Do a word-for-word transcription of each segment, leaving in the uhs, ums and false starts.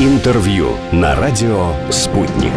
Интервью на радио «Спутник».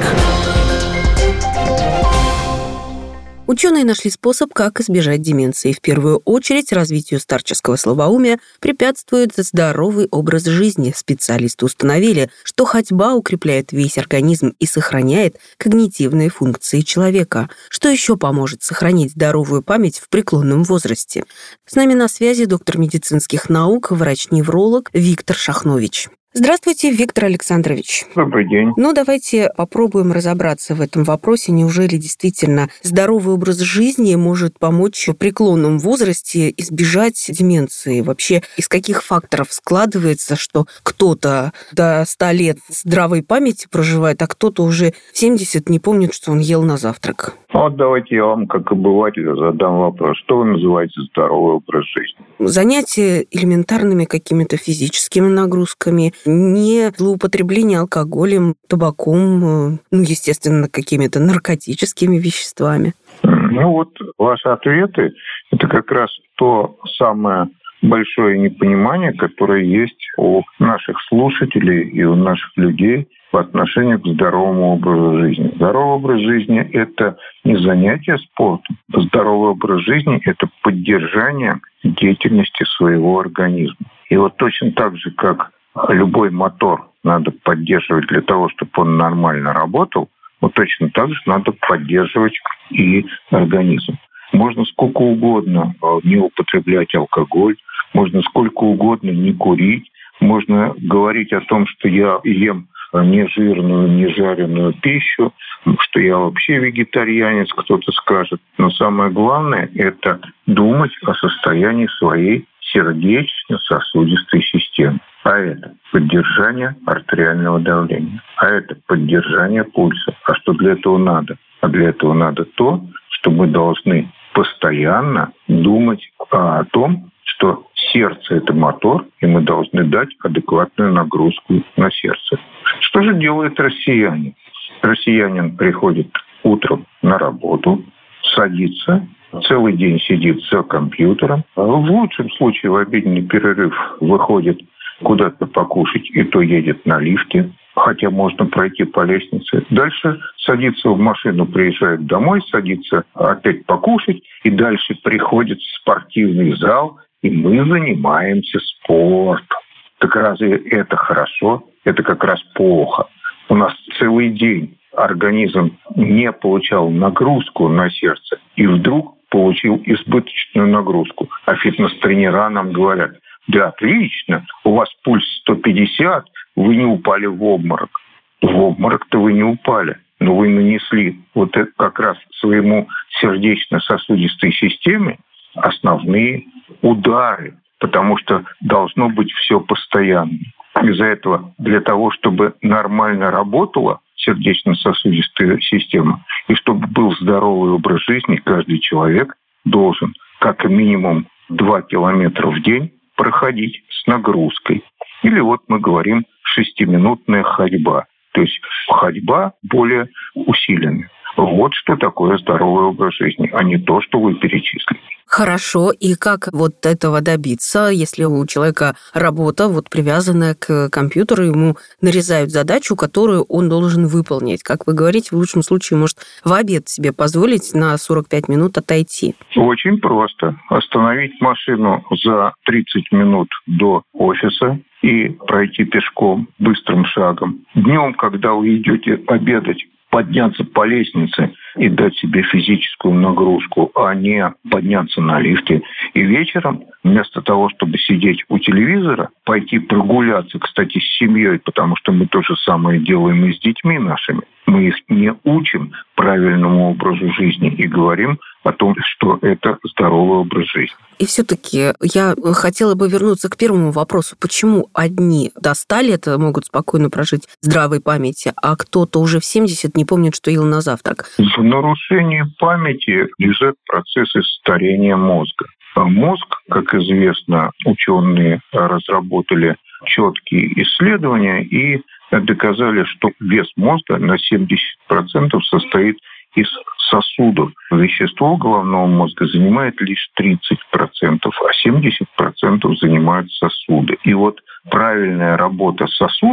Ученые нашли способ, как избежать деменции. В первую очередь развитию старческого слабоумия препятствует здоровый образ жизни. Специалисты установили, что ходьба укрепляет весь организм и сохраняет когнитивные функции человека. Что еще поможет сохранить здоровую память в преклонном возрасте? С нами на связи доктор медицинских наук, врач-невролог Виктор Шахнович. Здравствуйте, Виктор Александрович. Добрый день. Ну, давайте попробуем разобраться в этом вопросе. Неужели действительно здоровый образ жизни может помочь в преклонном возрасте избежать деменции? Вообще, из каких факторов складывается, что кто-то до ста лет здравой памяти проживает, а кто-то уже в семьдесят не помнит, что он ел на завтрак? Вот давайте я вам, как обывателю, задам вопрос. Что вы называете здоровый образ жизни? Занятия элементарными какими-то физическими нагрузками, не злоупотребление алкоголем, табаком, ну, естественно, какими-то наркотическими веществами. Ну вот ваши ответы – это как раз то самое большое непонимание, которое есть у наших слушателей и у наших людей по отношению к здоровому образу жизни. Здоровый образ жизни – это не занятие спортом. Здоровый образ жизни – это поддержание деятельности своего организма. И вот точно так же, как любой мотор надо поддерживать для того, чтобы он нормально работал, вот точно так же надо поддерживать и организм. Можно сколько угодно не употреблять алкоголь, можно сколько угодно не курить, можно говорить о том, что я ем не жирную, не жареную пищу, что я вообще вегетарианец, кто-то скажет. Но самое главное – это думать о состоянии своей сердечно-сосудистой системы. А это поддержание артериального давления, а это поддержание пульса. А что для этого надо? А для этого надо то, что мы должны постоянно думать о том, что сердце – это мотор, и мы должны дать адекватную нагрузку на сердце. Что же делает россиянин? Россиянин приходит утром на работу, садится, целый день сидит за компьютером. В лучшем случае в обеденный перерыв выходит куда-то покушать, и то едет на лифте, хотя можно пройти по лестнице. Дальше садится в машину, приезжает домой, садится опять покушать, и дальше приходит в спортивный зал, и мы занимаемся спортом. Так разве это хорошо? Это как раз плохо. У нас целый день организм не получал нагрузку на сердце, и вдруг получил избыточную нагрузку. А фитнес-тренера нам говорят: да, отлично, у вас пульс сто пятьдесят, вы не упали в обморок. В обморок-то вы не упали, но вы нанесли вот это как раз своему сердечно-сосудистой системе основные удары, потому что должно быть все постоянно. Из-за этого для того, чтобы нормально работала сердечно-сосудистая система и чтобы был здоровый образ жизни, каждый человек должен как минимум два километра в день проходить с нагрузкой. Или вот мы говорим шестиминутная ходьба, то есть ходьба более усиленная. Вот что такое здоровый образ жизни, а не то, что вы перечислили. Хорошо. И как вот этого добиться, если у человека работа, вот привязанная к компьютеру, ему нарезают задачу, которую он должен выполнить? Как вы говорите, в лучшем случае может в обед себе позволить на сорок пять минут отойти. Очень просто. Остановить машину за тридцать минут до офиса и пройти пешком быстрым шагом. Днем, когда вы идете обедать, подняться по лестнице и дать себе физическую нагрузку, а не подняться на лифте. И вечером, вместо того, чтобы сидеть у телевизора, пойти прогуляться, кстати, с семьей, потому что мы то же самое делаем и с детьми нашими. Мы их не учим правильному образу жизни и говорим о том, что это здоровый образ жизни. И все-таки я хотела бы вернуться к первому вопросу. Почему одни до ста лет могут спокойно прожить в здравой памяти, а кто-то уже в семьдесят не помнит, что ел на завтрак? В нарушении памяти лежат процессы старения мозга. Мозг, как известно, ученые разработали четкие исследования и доказали, что вес мозга на семьдесят процентов состоит из сосудов. Вещество головного мозга занимает лишь тридцать процентов, а семьдесят процентов занимают сосуды. И вот правильная работа сосудов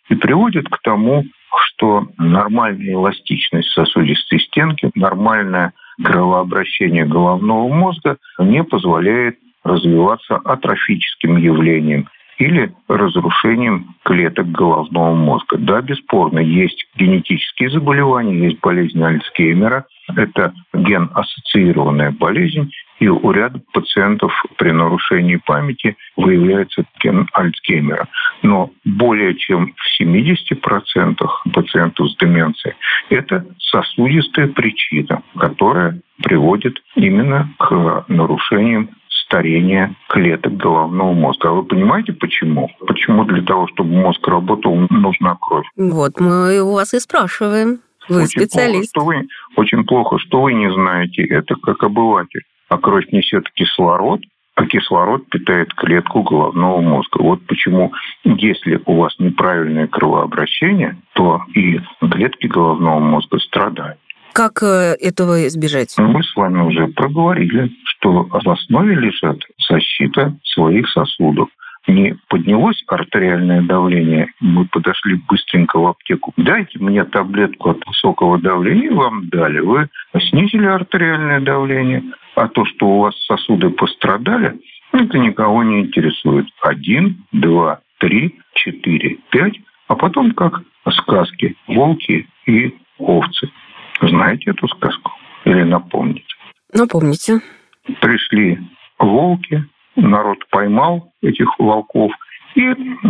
и приводит к тому, что нормальная эластичность сосудистой стенки, нормальное кровообращение головного мозга не позволяет развиваться атрофическим явлением или разрушением клеток головного мозга. Да, бесспорно, есть генетические заболевания, есть болезнь Альцгеймера. Это ген-ассоциированная болезнь, и у ряда пациентов при нарушении памяти выявляется ген Альцгеймера. Но более чем в семидесяти процентах пациентов с деменцией это сосудистая причина, которая приводит именно к нарушениям старения клеток головного мозга. А вы понимаете, почему? Почему для того, чтобы мозг работал, нужна кровь? Вот мы у вас и спрашиваем. Вы очень специалист. Плохо, что вы, очень плохо, что вы не знаете. Это как обыватель. А кровь несет кислород, а кислород питает клетку головного мозга. Вот почему, если у вас неправильное кровообращение, то и клетки головного мозга страдают. Как этого избежать? Мы с вами уже проговорили, что в основе лежит защита своих сосудов. Не поднялось артериальное давление, мы подошли быстренько в аптеку. Дайте мне таблетку от высокого давления, вам дали. Вы снизили артериальное давление, а то, что у вас сосуды пострадали, это никого не интересует. Один, два, три, четыре, пять, а потом как сказки «Волки и овцы». Знаете эту сказку? Или напомните? Напомните. Пришли волки, народ поймал этих волков, и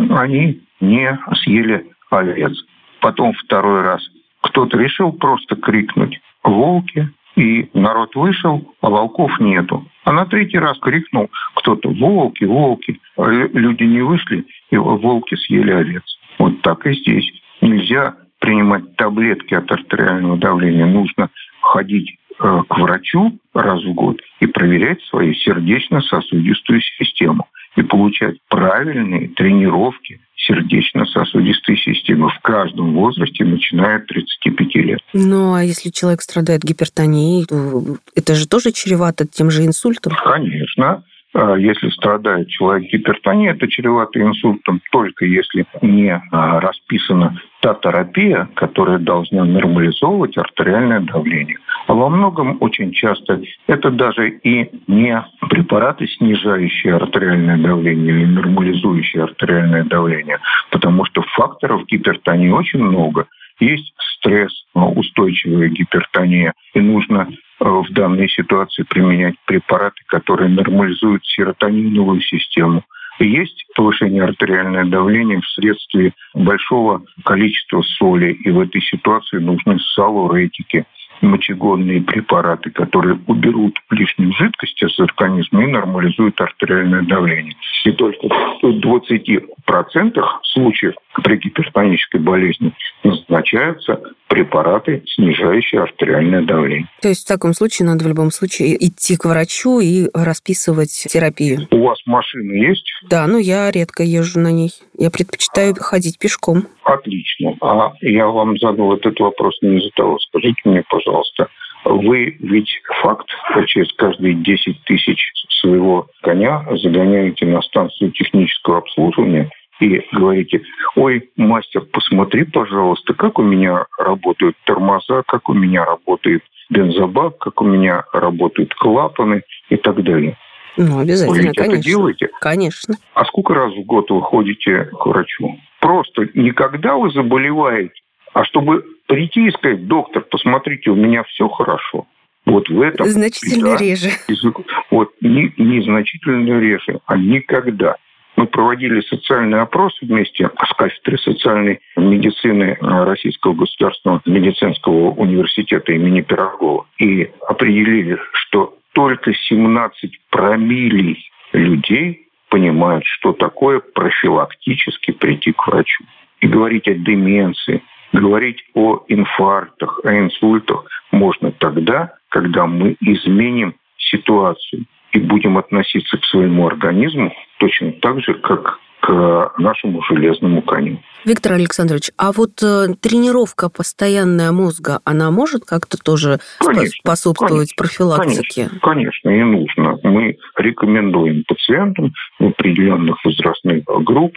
они не съели овец. Потом второй раз кто-то решил просто крикнуть «волки», и народ вышел, а волков нету. А на третий раз крикнул кто-то «волки, волки». А люди не вышли, и волки съели овец. Вот так и здесь. Нельзя принимать таблетки от артериального давления. Нужно ходить э, к врачу раз в год и проверять свою сердечно-сосудистую систему и получать правильные тренировки сердечно-сосудистой системы в каждом возрасте, начиная от тридцати пяти лет. Ну, а если человек страдает гипертонией, то это же тоже чревато тем же инсультом? Конечно. Если страдает человек гипертонией, это чревато инсультом только если не расписана та терапия, которая должна нормализовывать артериальное давление. А во многом очень часто это даже и не препараты, снижающие артериальное давление или нормализующие артериальное давление, потому что факторов гипертонии очень много. Есть стресс, устойчивая гипертония, и нужно в данной ситуации применять препараты, которые нормализуют серотониновую систему. Есть повышение артериального давления вследствие большого количества соли, и в этой ситуации нужны салуретики, мочегонные препараты, которые уберут лишнюю жидкость из организма и нормализуют артериальное давление. И только в двадцати процентах случаев при гипертонической болезни назначаются препараты, снижающие артериальное давление. То есть в таком случае надо в любом случае идти к врачу и расписывать терапию. У вас машина есть? Да, но я редко езжу на ней. Я предпочитаю ходить пешком. Отлично. А я вам задал этот вопрос не из-за того. Скажите мне, пожалуйста, вы ведь факт через каждые десять тысяч своего коня загоняете на станцию технического обслуживания и говорите: ой, мастер, посмотри, пожалуйста, как у меня работают тормоза, как у меня работает бензобак, как у меня работают клапаны и так далее. Ну, обязательно, вы ведь конечно. это делаете? Конечно. А сколько раз в год вы ходите к врачу? Просто не когда вы заболеваете, а чтобы прийти и сказать: доктор, посмотрите, у меня все хорошо. Вот в этом... Значительно да, реже. Вот не, не значительно реже, а никогда. Мы проводили социальный опрос вместе с кафедрой социальной медицины Российского государственного медицинского университета имени Пирогова и определили, что только семнадцать промилле людей понимают, что такое профилактически прийти к врачу. И говорить о деменции, говорить о инфарктах, о инсультах можно тогда, когда мы изменим ситуацию и будем относиться к своему организму точно так же, как к нашему железному коню. Виктор Александрович, а вот э, тренировка постоянная мозга, она может как-то тоже конечно, способствовать конечно, профилактике? Конечно, конечно, и нужно. Мы рекомендуем пациентам в определенных возрастных группах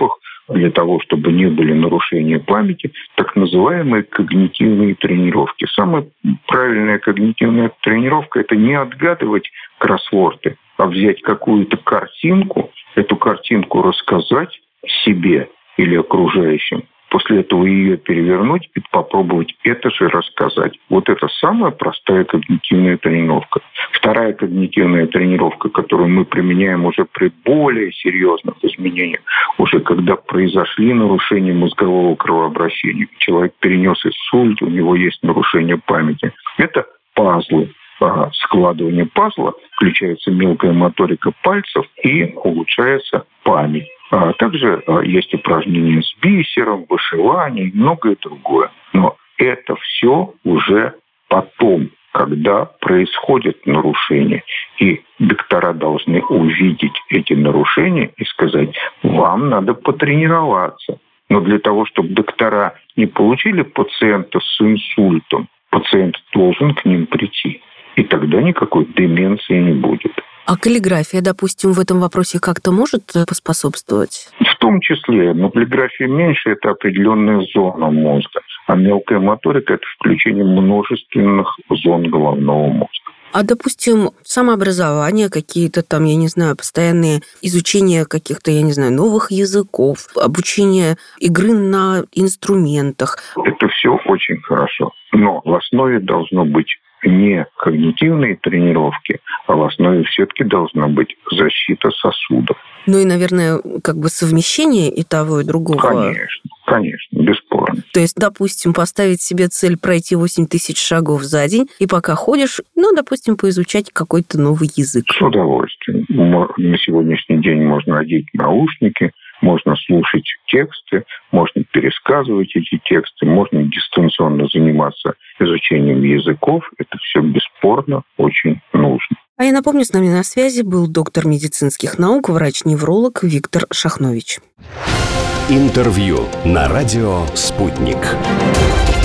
для того, чтобы не были нарушения памяти, так называемые когнитивные тренировки. Самая правильная когнитивная тренировка – это не отгадывать кроссворды, а взять какую-то картинку, эту картинку рассказать себе или окружающим, после этого ее перевернуть и попробовать это же рассказать. Вот это самая простая когнитивная тренировка. Вторая когнитивная тренировка, которую мы применяем уже при более серьезных изменениях, уже когда произошли нарушения мозгового кровообращения, человек перенес инсульт, у него есть нарушение памяти, это пазлы. Складывание пазла, включается мелкая моторика пальцев и улучшается память. А также есть упражнения с бисером, вышивание и многое другое. Но это все уже потом, когда происходят нарушения. И доктора должны увидеть эти нарушения и сказать: вам надо потренироваться. Но для того, чтобы доктора не получили пациента с инсультом, пациент должен к ним прийти. И тогда никакой деменции не будет. А каллиграфия, допустим, в этом вопросе как-то может поспособствовать? В том числе, но каллиграфия меньше – это определенная зона мозга, а мелкая моторика – это включение множественных зон головного мозга. А, допустим, самообразование, какие-то там, я не знаю, постоянные изучение каких-то, я не знаю, новых языков, обучение игры на инструментах. Это все очень хорошо, но в основе должно быть не когнитивные тренировки, а в основе все-таки должна быть защита сосудов. Ну и, наверное, как бы совмещение и того, и другого. Конечно, конечно, бесспорно. То есть, допустим, поставить себе цель пройти восемь тысяч шагов за день, и пока ходишь, ну, допустим, поизучать какой-то новый язык. С удовольствием. На сегодняшний день можно одеть наушники, можно слушать тексты, можно пересказывать эти тексты, можно дистанционно заниматься изучением языков. Это все бесспорно очень нужно. А я напомню, с нами на связи был доктор медицинских наук, врач-невролог Виктор Шахнович. Интервью на радио «Спутник».